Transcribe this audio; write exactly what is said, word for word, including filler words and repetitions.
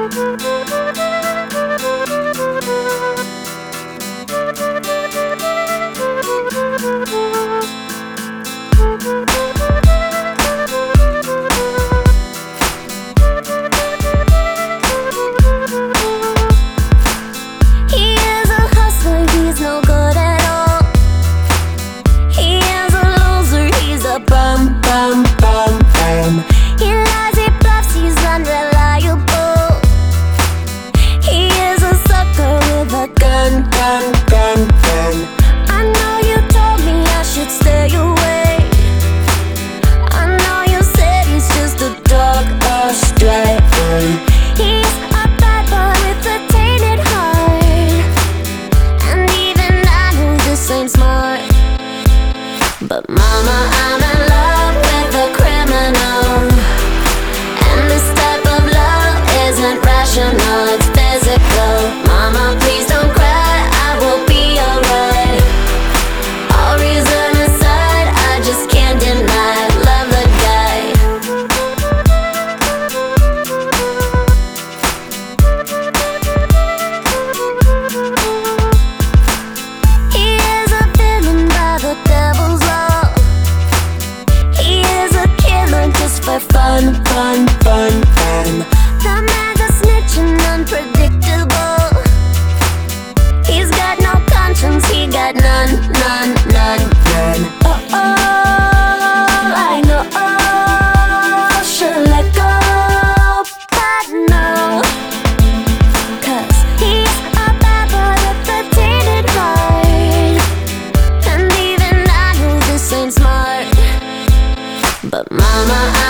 But mama, I'm in love with a criminal, and this type of love isn't rational, it's physical. Mama, please don't cry, I will be alright. All reason aside, I just can't deny, love the guy. He is a villain by the devil's for fun, fun, fun, fun. The man's a snitch and unpredictable. He's got no conscience, he got none, none, none, none. Oh, oh, I know, oh, should let go, but no. Cause he's a bad boy with a tainted heart, and even I know this ain't smart. But mama,